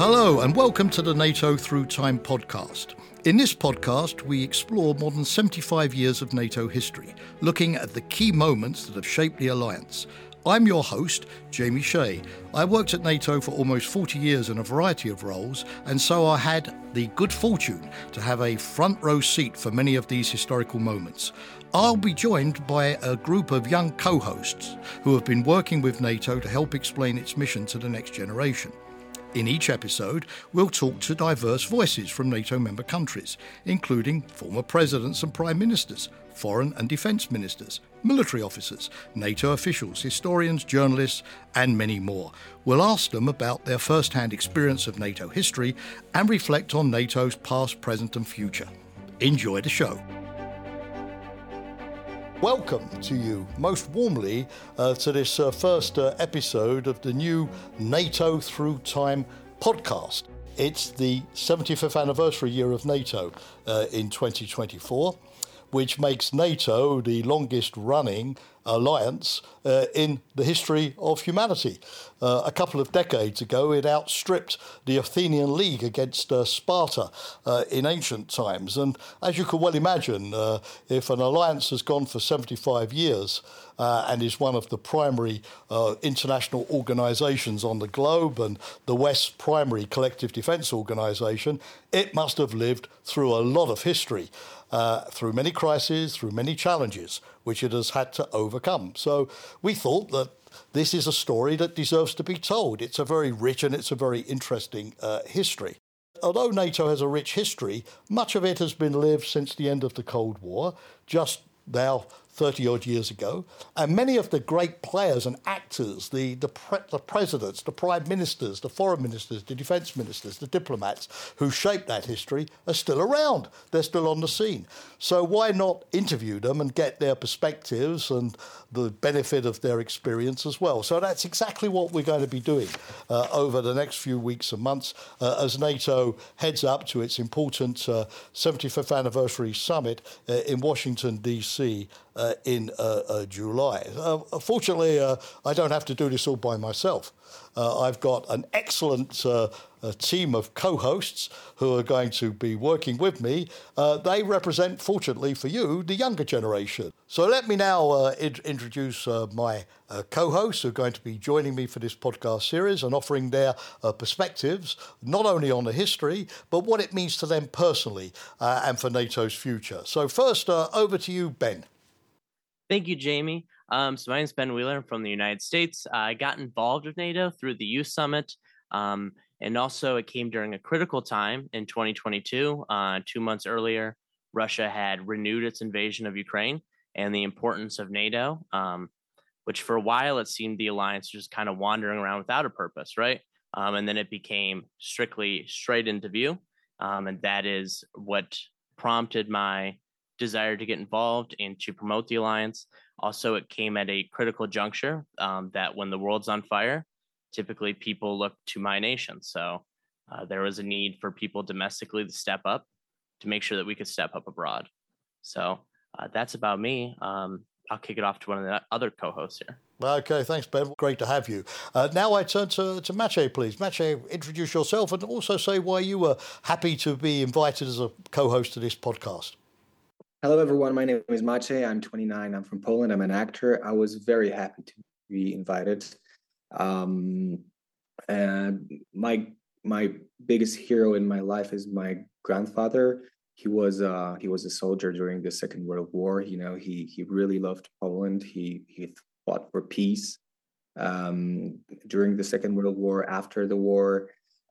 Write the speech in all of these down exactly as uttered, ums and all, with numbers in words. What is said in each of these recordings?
Hello and welcome to the NATO Through Time podcast. In this podcast, we explore more than seventy-five years of NATO history, looking at the key moments that have shaped the alliance. I'm your host, Jamie Shea. I worked at NATO for almost forty years in a variety of roles, and so I had the good fortune to have a front row seat for many of these historical moments. I'll be joined by a group of young co-hosts who have been working with NATO to help explain its mission to the next generation. In each episode, we'll talk to diverse voices from NATO member countries, including former presidents and prime ministers, foreign and defence ministers, military officers, NATO officials, historians, journalists, and many more. We'll ask them about their first-hand experience of NATO history and reflect on NATO's past, present and future. Enjoy the show. Welcome to you most warmly uh, to this uh, first uh, episode of the new NATO Through Time podcast. It's the seventy-fifth anniversary year of NATO uh, in twenty twenty-four, which makes NATO the longest running alliance uh, in the history of humanity. Uh, a couple of decades ago, it outstripped the Athenian League against uh, Sparta uh, in ancient times. And as you can well imagine, uh, if an alliance has gone for seventy-five years uh, and is one of the primary uh, international organisations on the globe and the West's primary collective defence organisation, it must have lived through a lot of history. Uh, through many crises, through many challenges, which it has had to overcome. So we thought that this is a story that deserves to be told. It's a very rich and it's a very interesting uh, history. Although NATO has a rich history, much of it has been lived since the end of the Cold War, just now thirty-odd years ago, and many of the great players and actors, the, the, pre- the presidents, the prime ministers, the foreign ministers, the defence ministers, the diplomats who shaped that history are still around. They're still on the scene. So why not interview them and get their perspectives and the benefit of their experience as well? So that's exactly what we're going to be doing uh, over the next few weeks and months uh, as NATO heads up to its important uh, seventy-fifth anniversary summit uh, in Washington, D C Uh, in uh, uh, July. Uh, fortunately, uh, I don't have to do this all by myself. Uh, I've got an excellent uh, a team of co-hosts who are going to be working with me. Uh, they represent, fortunately for you, the younger generation. So let me now uh, in- introduce uh, my uh, co-hosts who are going to be joining me for this podcast series and offering their uh, perspectives, not only on the history, but what it means to them personally uh, and for NATO's future. So first, uh, over to you, Ben. Thank you, Jamie. Um, so my name is Ben Wheeler. I'm from the United States. I got involved with NATO through the Youth Summit, um, and also it came during a critical time in twenty twenty-two. Uh, two months earlier, Russia had renewed its invasion of Ukraine and the importance of NATO, um, which for a while it seemed the alliance was just kind of wandering around without a purpose, right? Um, and then it became strictly straight into view, um, and that is what prompted my desire to get involved and to promote the alliance. Also, it came at a critical juncture um, that when the world's on fire, typically people look to my nation. So uh, there was a need for people domestically to step up to make sure that we could step up abroad. So uh, that's about me. Um, I'll kick it off to one of the other co-hosts here. Okay, thanks, Ben. Great to have you. Uh, now I turn to, to Maciej, please. Maciej, introduce yourself and also say why you were happy to be invited as a co-host to this podcast. Hello, everyone. My name is Maciej. I'm twenty-nine. I'm from Poland. I'm an actor. I was very happy to be invited. Um, and my my biggest hero in my life is my grandfather. He was uh, he was a soldier during the Second World War. You know, he he really loved Poland. He he fought for peace um, during the Second World War. After the war,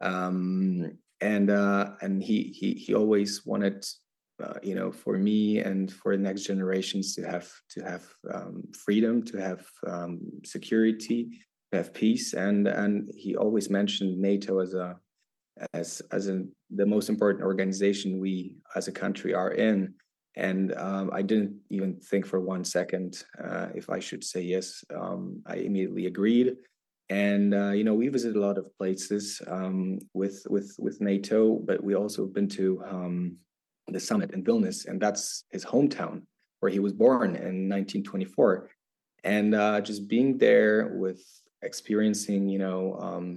um, and uh, and he he he always wanted. Uh, you know, for me and for the next generations to have to have um, freedom, to have um, security, to have peace, and and he always mentioned NATO as a as as a, the most important organization we as a country are in. And um, I didn't even think for one second uh, if I should say yes. Um, I immediately agreed. And uh, you know, we visited a lot of places um, with with with NATO, but we also been to um, the summit in Vilnius, and that's his hometown where he was born in nineteen twenty-four. And uh, just being there with experiencing, you know, um,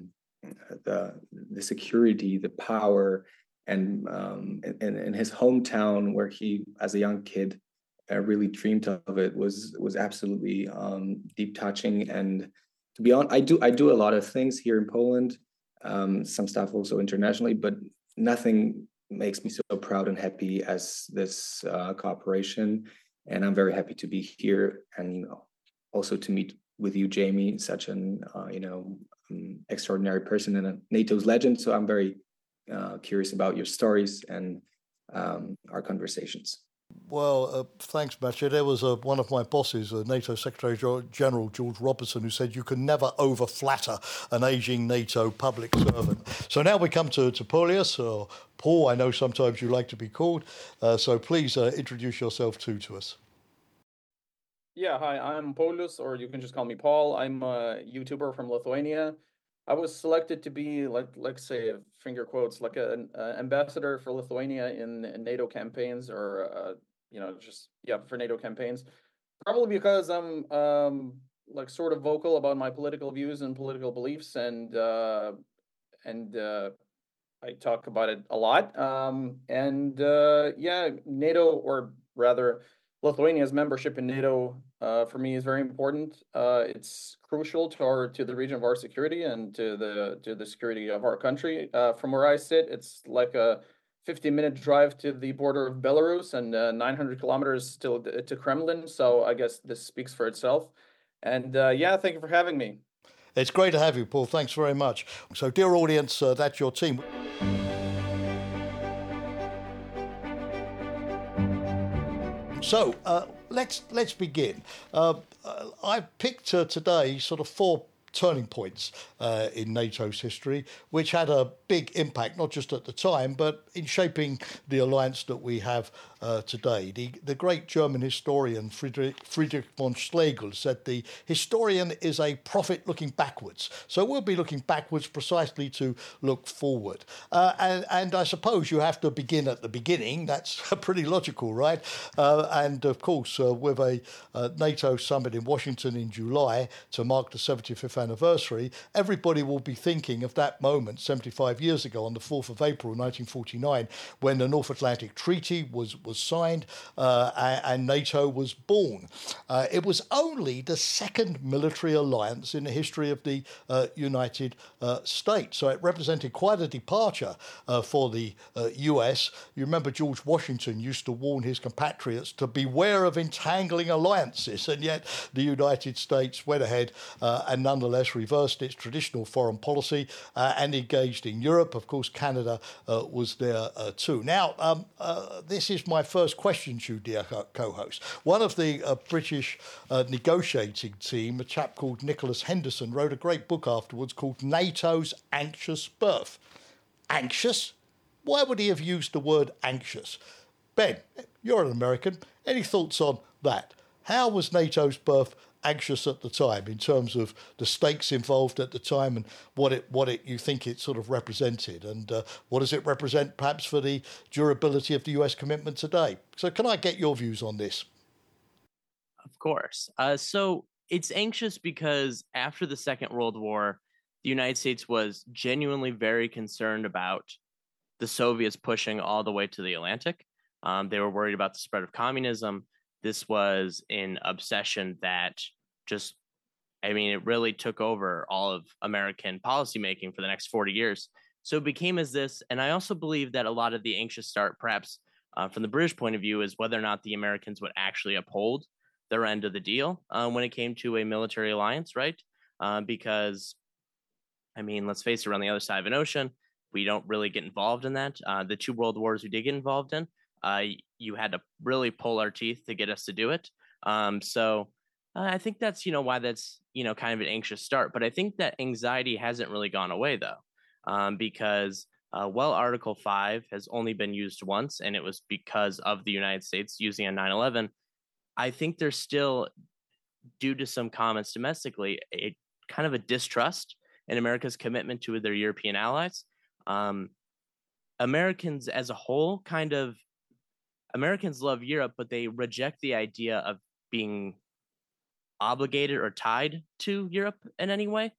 the the security, the power, and um, in, in his hometown where he, as a young kid, uh, really dreamed of it was was absolutely um, deep touching. And to be honest, I do I do a lot of things here in Poland, um, some stuff also internationally, but nothing makes me so proud and happy as this uh, cooperation. And I'm very happy to be here, and you know, also to meet with you, Jamie, such an uh, you know um, extraordinary person and a NATO's legend. So I'm very uh, curious about your stories and um, our conversations. Well, uh, thanks, Maciej. There was uh, one of my bosses, uh, NATO Secretary General George Robertson, who said you can never over-flatter an ageing NATO public servant. So now we come to, to Paulius, or Paul, I know sometimes you like to be called. Uh, so please uh, introduce yourself too to us. Yeah, hi, I'm Paulius, or you can just call me Paul. I'm a YouTuber from Lithuania. I was selected to be, like, let's say, finger quotes, like an uh, ambassador for Lithuania in, in NATO campaigns, or uh, you know, just yeah, for NATO campaigns. Probably because I'm um, like sort of vocal about my political views and political beliefs, and uh, and uh, I talk about it a lot. Um, and uh, yeah, NATO, or rather, Lithuania's membership in NATO, uh, for me is very important. Uh, it's crucial to our to the region of our security and to the to the security of our country. Uh, from where I sit, it's like a fifty minute drive to the border of Belarus and uh, nine hundred kilometers still to Kremlin. So I guess this speaks for itself. And uh, yeah, thank you for having me. It's great to have you, Paul. Thanks very much. So, dear audience, uh, that's your team. So uh, let's let's begin. Uh, I've picked uh, today sort of four turning points uh, in NATO's history, which had a big impact, not just at the time, but in shaping the alliance that we have uh, today. The, the great German historian Friedrich, Friedrich von Schlegel said the historian is a prophet looking backwards. So we'll be looking backwards precisely to look forward. Uh, and, and I suppose you have to begin at the beginning. That's pretty logical, right? Uh, and of course, uh, with a uh, NATO summit in Washington in July to mark the seventy-fifth anniversary, everybody will be thinking of that moment seventy-five years ago on the fourth of April nineteen forty-nine, when the North Atlantic Treaty was, was signed uh, and, and NATO was born. Uh, it was only the second military alliance in the history of the uh, United uh, States. So it represented quite a departure uh, for the uh, U S. You remember George Washington used to warn his compatriots to beware of entangling alliances, and yet the United States went ahead uh, and nonetheless reversed its traditional foreign policy uh, and engaged in Europe. Of course, Canada uh, was there uh, too. Now, um, uh, this is my first question to you, dear co-host. One of the uh, British uh, negotiating team, a chap called Nicholas Henderson, wrote a great book afterwards called NATO's Anxious Birth. Anxious? Why would he have used the word anxious? Ben, you're an American. Any thoughts on that? How was NATO's birth anxious at the time in terms of the stakes involved at the time and what it what it you think it sort of represented, and uh, what does it represent perhaps for the durability of the U S commitment today? So can I get your views on this? Of course. Uh, so it's anxious because after the Second World War, the United States was genuinely very concerned about the Soviets pushing all the way to the Atlantic. Um, they were worried about the spread of communism. This was an obsession that just, I mean, it really took over all of American policymaking for the next forty years. So it became as this, and I also believe that a lot of the anxious start, perhaps uh, from the British point of view, is whether or not the Americans would actually uphold their end of the deal uh, when it came to a military alliance, right? Uh, because, I mean, let's face it, we're on the other side of an ocean. We don't really get involved in that. Uh, the two world wars we did get involved in, uh, you had to really pull our teeth to get us to do it. Um, so uh, I think that's, you know, why that's, you know, kind of an anxious start. But I think that anxiety hasn't really gone away, though, um, because, uh, well, Article five has only been used once, and it was because of the United States using on nine eleven. I think there's still, due to some comments domestically, a kind of a distrust in America's commitment to their European allies. Um, Americans as a whole kind of, Americans love Europe, but they reject the idea of being obligated or tied to Europe in any way.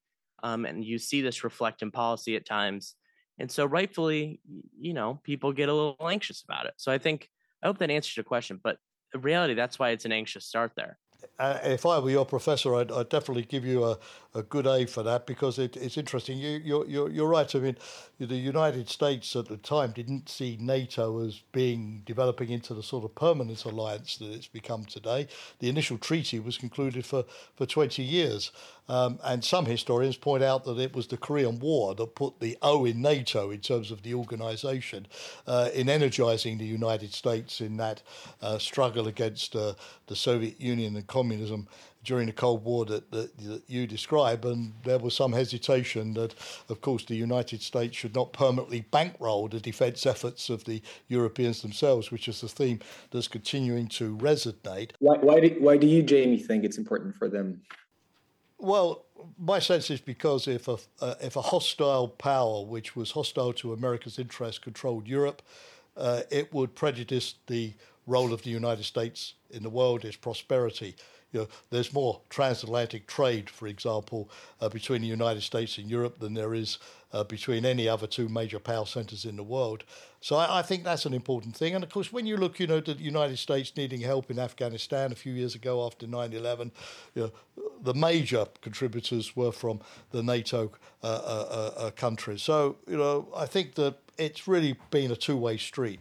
Um, and you see this reflect in policy at times. And so rightfully, you know, people get a little anxious about it. So I think, I hope that answers your question, but in reality, that's why it's an anxious start there. Uh, if I were your professor, I'd, I'd definitely give you a, a good A for that, because it, it's interesting. You, you're, you're, you're right. I mean, the United States at the time didn't see NATO as being developing into the sort of permanent alliance that it's become today. The initial treaty was concluded for, for twenty years. Um, and some historians point out that it was the Korean War that put the O in NATO in terms of the organisation uh, in energising the United States in that uh, struggle against uh, the Soviet Union and communism during the Cold War that, that, that you describe. And there was some hesitation that, of course, the United States should not permanently bankroll the defence efforts of the Europeans themselves, which is the theme that's continuing to resonate. Why, why, do, why do you, Jamie, think it's important for them? Well, my sense is because if a uh, if a hostile power, which was hostile to America's interests, controlled Europe, uh, it would prejudice the role of the United States in the world, its prosperity. You know, there's more transatlantic trade, for example, uh, between the United States and Europe than there is uh, between any other two major power centers in the world. So I, I think that's an important thing. And of course, when you look, you know, to the United States needing help in Afghanistan a few years ago after nine eleven, you know, the major contributors were from the NATO uh, uh, uh, countries. So, you know, I think that it's really been a two-way street.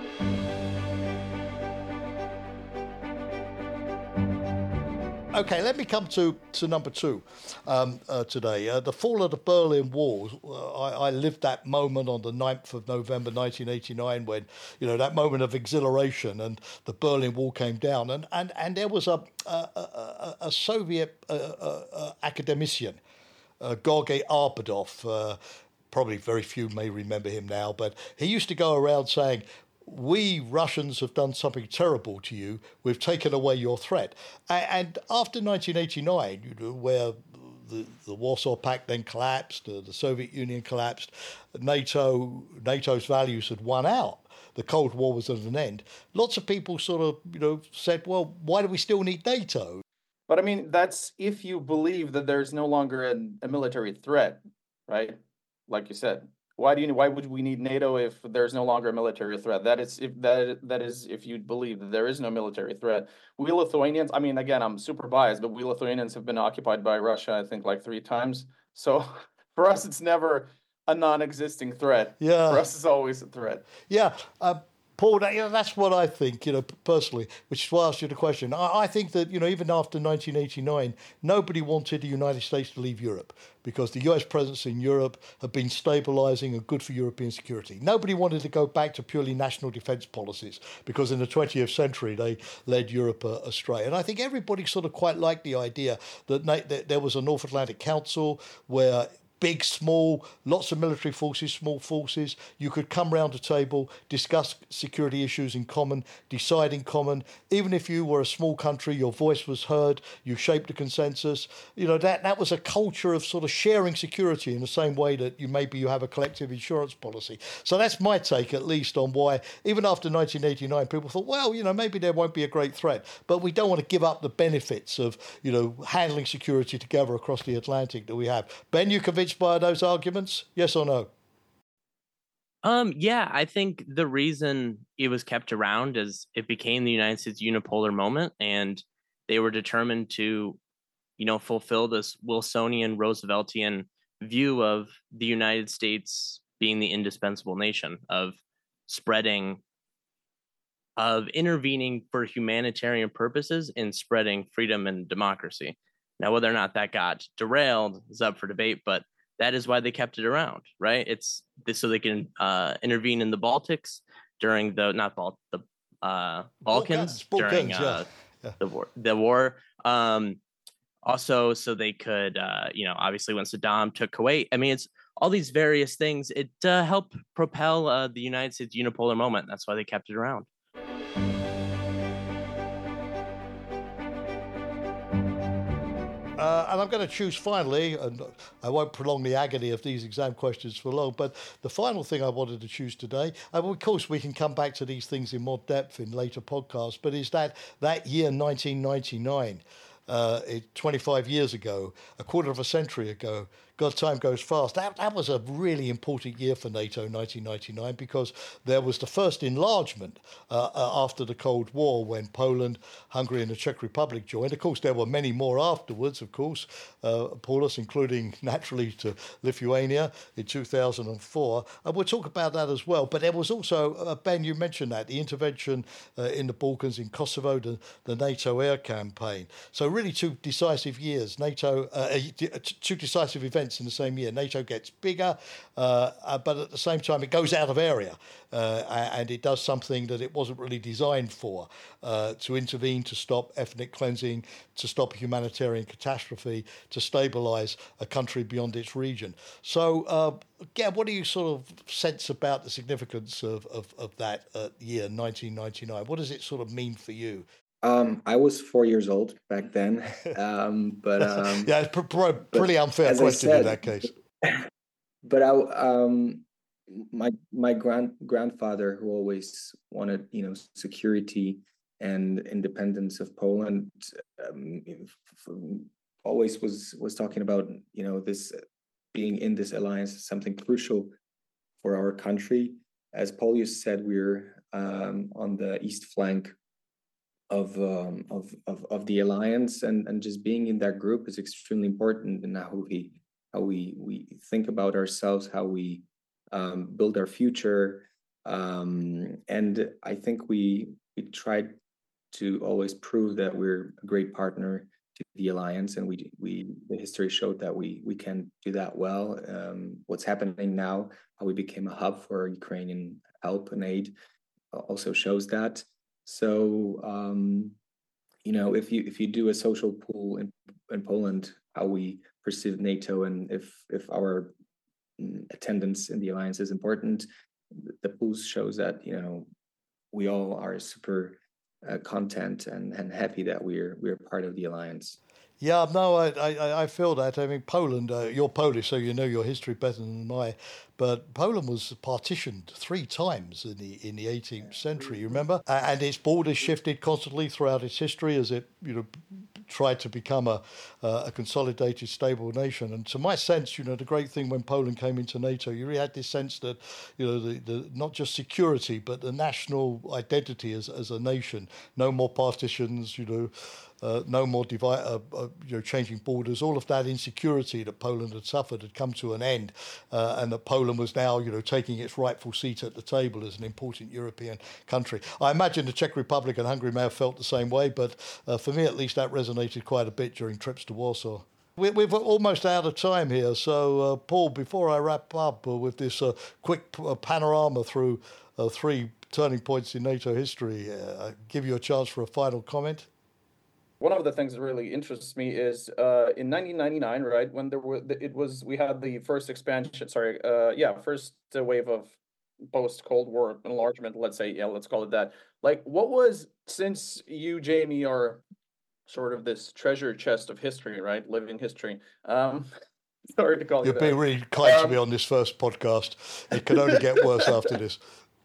Okay, let me come to, to number two um, uh, today. Uh, the fall of the Berlin Wall. Uh, I, I lived that moment on the ninth of November nineteen eighty-nine when, you know, that moment of exhilaration and the Berlin Wall came down. And, and, and there was a, a, a, a Soviet uh, uh, academician, uh, Georgy Arbadov. Uh, probably very few may remember him now, but he used to go around saying, "We Russians have done something terrible to you. We've taken away your threat." And after nineteen eighty-nine, you know, where the, the Warsaw Pact then collapsed, uh, the Soviet Union collapsed, NATO NATO's values had won out. The Cold War was at an end. Lots of people sort of, you know, said, "Well, why do we still need NATO?" But I mean, that's if you believe that there's no longer a, a military threat, right? Like you said. Why do you? Why would we need NATO if there's no longer a military threat? That is if that that is if you believe that there is no military threat. We Lithuanians, I mean, again, I'm super biased, but we Lithuanians have been occupied by Russia, I think, like three times. So for us, it's never a non-existing threat. Yeah. For us, it's always a threat. Yeah. Uh, Paul, that, you know, that's what I think, you know, personally, which is why I asked you the question. I, I think that, you know, even after nineteen eighty-nine, nobody wanted the United States to leave Europe because the U S presence in Europe had been stabilising and good for European security. Nobody wanted to go back to purely national defence policies because in the twentieth century, they led Europe uh, astray. And I think everybody sort of quite liked the idea that, na- that there was a North Atlantic Council where big, small, lots of military forces, small forces. You could come round a table, discuss security issues in common, decide in common. Even if you were a small country, your voice was heard, you shaped a consensus. You know, that, that was a culture of sort of sharing security in the same way that you maybe you have a collective insurance policy. So that's my take, at least, on why, even after nineteen eighty-nine, people thought, well, you know, maybe there won't be a great threat, but we don't want to give up the benefits of, you know, handling security together across the Atlantic that we have. Ben, you convinced by those arguments? Yes or no? Um, yeah, I think the reason it was kept around is it became the United States unipolar moment, and they were determined to, you know, fulfill this Wilsonian, Rooseveltian view of the United States being the indispensable nation, of spreading, of intervening for humanitarian purposes in spreading freedom and democracy. Now, whether or not that got derailed is up for debate, but that is why they kept it around, right? It's this so they can uh, intervene in the Baltics during the not Bal the uh, Balkans, Balkans during yeah. uh, Yeah. the war. The war. Um, also, so they could, uh, you know, obviously when Saddam took Kuwait. I mean, it's all these various things. It uh, helped propel uh, the United States unipolar moment. That's why they kept it around. Uh, and I'm going to choose finally, and I won't prolong the agony of these exam questions for long, but the final thing I wanted to choose today, and of course we can come back to these things in more depth in later podcasts, but is that that year nineteen ninety-nine, uh, it, twenty-five years ago, a quarter of a century ago, God, time goes fast. That, that was a really important year for NATO, nineteen ninety-nine, because there was the first enlargement uh, uh, after the Cold War when Poland, Hungary and the Czech Republic joined. Of course, there were many more afterwards, of course, uh, Paulus, including naturally to Lithuania in two thousand four. And we'll talk about that as well. But there was also, uh, Ben, you mentioned that, the intervention uh, in the Balkans, in Kosovo, the, the NATO air campaign. So really two decisive years, NATO, uh, two decisive events in the same year. NATO gets bigger, uh, uh, but at the same time it goes out of area uh, and it does something that it wasn't really designed for, uh, to intervene, to stop ethnic cleansing, to stop a humanitarian catastrophe, to stabilise a country beyond its region. So, uh, yeah, what do you sort of sense about the significance of, of, of that uh, year, nineteen ninety-nine? What does it sort of mean for you? Um, I was four years old back then, um, but um, yeah, it's pr- pr- pretty unfair question said, in that case. But I, um, my my grand grandfather, who always wanted, you know, security and independence of Poland, um, always was was talking about, you know, this being in this alliance is something crucial for our country. As Paulius said, we're um, on the east flank of, um, of of of the alliance, and and just being in that group is extremely important in how we how we we think about ourselves, how we um, build our future, um, and I think we we tried to always prove that we're a great partner to the alliance, and we we the history showed that we we can do that well. Um, what's happening now, how we became a hub for Ukrainian help and aid, also shows that. So, um, you know, if you if you do a social poll in, in Poland, how we perceive NATO, and if if our attendance in the alliance is important, the polls shows that, you know, we all are super uh, content and, and happy that we're we're part of the alliance. Yeah, no, I, I, I feel that. I mean, Poland, uh, you're Polish, so you know your history better than I, but Poland was partitioned three times in the in the eighteenth century, you remember? And its borders shifted constantly throughout its history as it, you know, tried to become a, uh, a consolidated, stable nation. And to my sense, you know, the great thing when Poland came into NATO, you really had this sense that, you know, the, the not just security, but the national identity as, as a nation. No more partitions, you know, Uh, no more divide, uh, uh, you know, changing borders. All of that insecurity that Poland had suffered had come to an end, uh, and that Poland was now, you know, taking its rightful seat at the table as an important European country. I imagine the Czech Republic and Hungary may have felt the same way, but uh, for me at least, that resonated quite a bit during trips to Warsaw. We, we're almost out of time here, so uh, Paul, before I wrap up uh, with this uh, quick uh, panorama through uh, three turning points in NATO history, uh, I give you a chance for a final comment. One of the things that really interests me is uh, in nineteen ninety-nine, right, when there were, it was, we had the first expansion, sorry, uh, yeah, first wave of post-Cold War enlargement, let's say, yeah, let's call it that. Like, what was, since you, Jamie, are sort of this treasure chest of history, right, living history, um, sorry to call you You're being really kind um, to me on this first podcast. It can only get worse after this.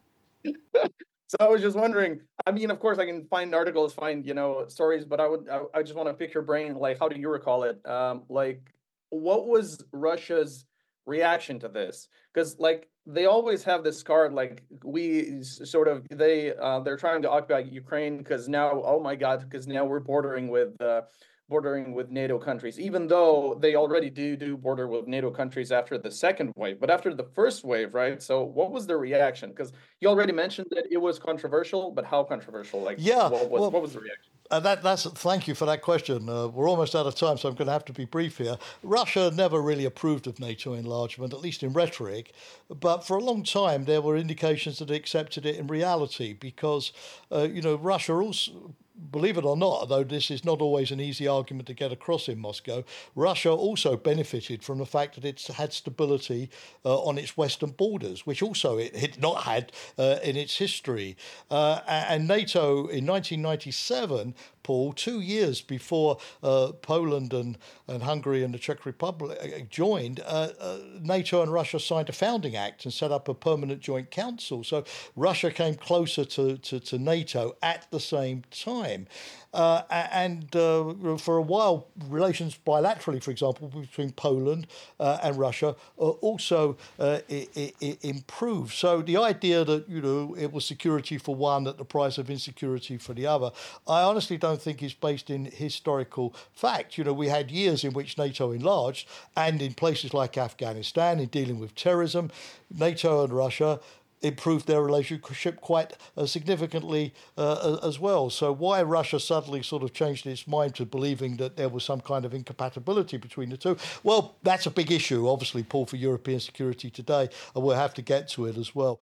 So I was just wondering, I mean, of course I can find articles, find, you know, stories, but I would, I, I just want to pick your brain. Like, how do you recall it? Um, like, what was Russia's reaction to this? Because like, they always have this card, like we sort of, they, uh, they're trying to occupy Ukraine because now, oh my God, because now we're bordering with, uh, bordering with NATO countries, even though they already do do border with NATO countries after the second wave, but after the first wave, right? So what was the reaction? Because you already mentioned that it was controversial, but how controversial? Like, yeah, what was, well, what was the reaction? Uh, that, that's thank you for that question. Uh, we're almost out of time, so I'm going to have to be brief here. Russia never really approved of NATO enlargement, at least in rhetoric, but for a long time there were indications that it accepted it in reality because, uh, you know, Russia also, believe it or not, though this is not always an easy argument to get across in Moscow, Russia also benefited from the fact that it's had stability uh, on its western borders, which also it had not had uh, in its history. Uh, and NATO in nineteen ninety-seven, Paul, two years before uh, Poland and, and Hungary and the Czech Republic joined, uh, uh, NATO and Russia signed a founding act and set up a permanent joint council. So Russia came closer to, to, to NATO at the same time. Uh, and uh, for a while, relations bilaterally, for example, between Poland uh, and Russia uh, also uh, I- I- improved. So the idea that, you know, it was security for one at the price of insecurity for the other, I honestly don't think is based in historical fact. You know, we had years in which NATO enlarged, and in places like Afghanistan, in dealing with terrorism, NATO and Russia improved their relationship quite uh, significantly uh, as well. So why Russia suddenly sort of changed its mind to believing that there was some kind of incompatibility between the two, well, that's a big issue, obviously, Paul, for European security today, and we'll have to get to it as well.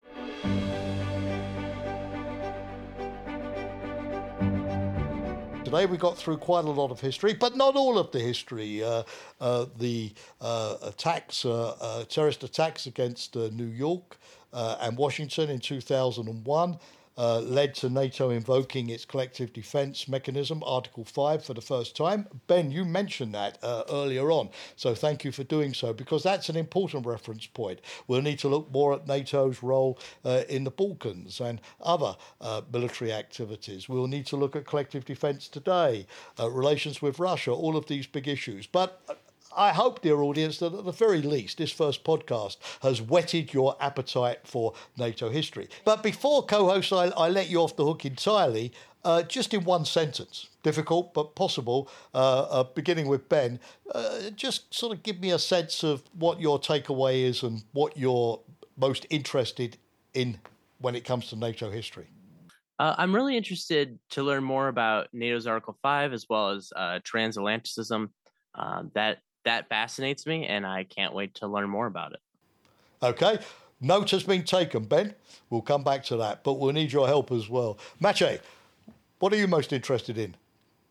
Today we got through quite a lot of history, but not all of the history. Uh, uh, the uh, attacks, uh, uh, terrorist attacks against uh, New York uh, and Washington in two thousand one uh, led to NATO invoking its collective defence mechanism, Article five, for the first time. Ben, you mentioned that uh, earlier on, so thank you for doing so, because that's an important reference point. We'll need to look more at NATO's role uh, in the Balkans and other uh, military activities. We'll need to look at collective defence today, uh, relations with Russia, all of these big issues. But I hope, dear audience, that at the very least this first podcast has whetted your appetite for NATO history. But before, co-host, I, I let you off the hook entirely, uh, just in one sentence, difficult but possible, uh, uh, beginning with Ben, uh, just sort of give me a sense of what your takeaway is and what you're most interested in when it comes to NATO history. Uh, I'm really interested to learn more about NATO's Article five as well as uh, transatlanticism. Uh, that That fascinates me, and I can't wait to learn more about it. Okay. Note has been taken, Ben. We'll come back to that, but we'll need your help as well. Maciej, what are you most interested in?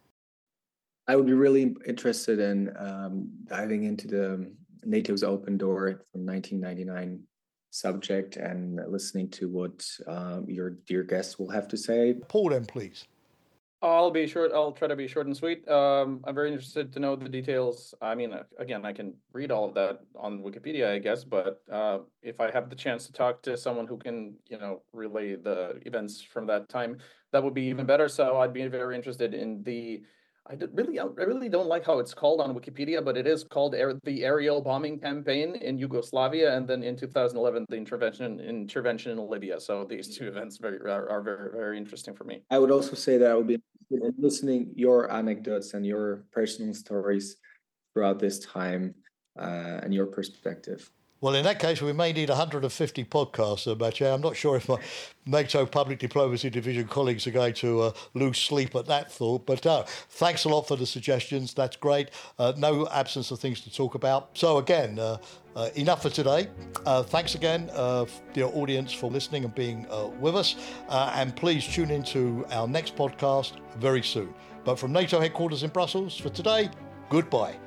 I would be really interested in um, diving into the NATO's Open Door from nineteen ninety-nine subject and listening to what um, your dear guests will have to say. Paul, then, please. I'll be short. I'll try to be short and sweet. Um, I'm very interested to know the details. I mean, uh, again, I can read all of that on Wikipedia, I guess, but uh, if I have the chance to talk to someone who can, you know, relay the events from that time, that would be even better. So I'd be very interested in the. I did really, I really don't like how it's called on Wikipedia, but it is called air, the aerial bombing campaign in Yugoslavia, and then in two thousand eleven, the intervention intervention in Libya. So these two events very are, are very very interesting for me. I would also say that I would be interested in listening your anecdotes and your personal stories throughout this time uh, and your perspective. Well, in that case, we may need one hundred fifty podcasts, uh, Maciej. I'm not sure if my NATO Public Diplomacy Division colleagues are going to uh, lose sleep at that thought. But uh, thanks a lot for the suggestions. That's great. Uh, no absence of things to talk about. So again, uh, uh, enough for today. Uh, thanks again, uh, dear audience, for listening and being uh, with us. Uh, and please tune into our next podcast very soon. But from NATO headquarters in Brussels, for today, goodbye.